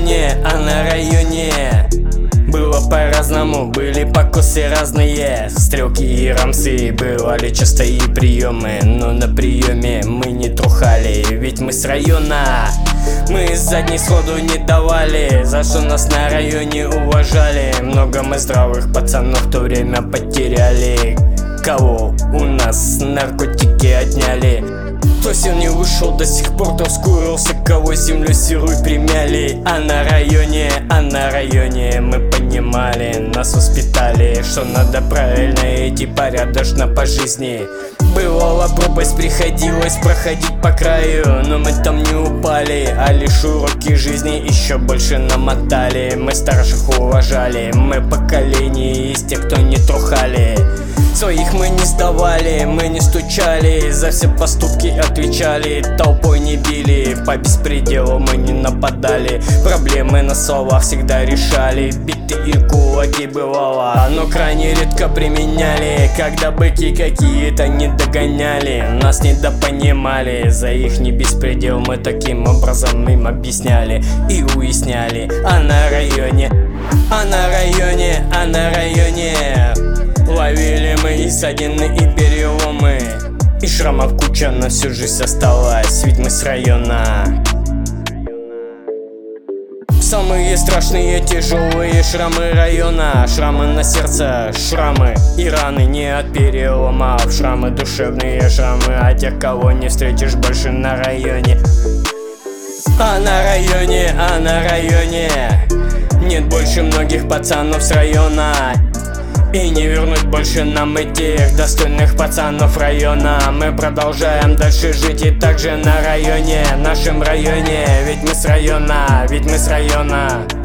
районе, а на районе было по-разному, были покосы разные, стрелки и рамсы, бывали частые приемы. Но на приеме мы не трухали, ведь мы с района. Мы задней сходу не давали, за что нас на районе уважали. Много мы здравых пацанов в то время потеряли. Кого у нас наркотики отняли. Кто сил не вышел до сих пор, кто вскурился, кого землю сырой примяли. А на районе мы понимали, нас воспитали, что надо правильно идти порядочно по жизни. Бывала пропасть, приходилось проходить по краю, но мы там не упали, а лишь уроки жизни еще больше намотали. Мы старших уважали, мы поколение из тех, кто не трухали. Своих мы не сдавали, мы не стучали, за все поступки отвечали, толпой не били, по беспределу мы не нападали, проблемы на словах всегда решали, биты и кулаки бывало, но крайне редко применяли, когда быки какие-то не догоняли, нас недопонимали, за их не беспредел мы таким образом им объясняли и уясняли. А на районе ловили мы и ссадины, и переломы, и шрамов куча на всю жизнь осталась, ведь мы с района. Самые страшные тяжелые шрамы района, шрамы на сердце, шрамы и раны не от переломов, шрамы душевные, шрамы от тех, кого не встретишь больше на районе. А на районе нет больше многих пацанов с района. И не вернуть больше нам этих достойных пацанов района. Мы продолжаем дальше жить и также на районе, нашем районе. Ведь мы с района.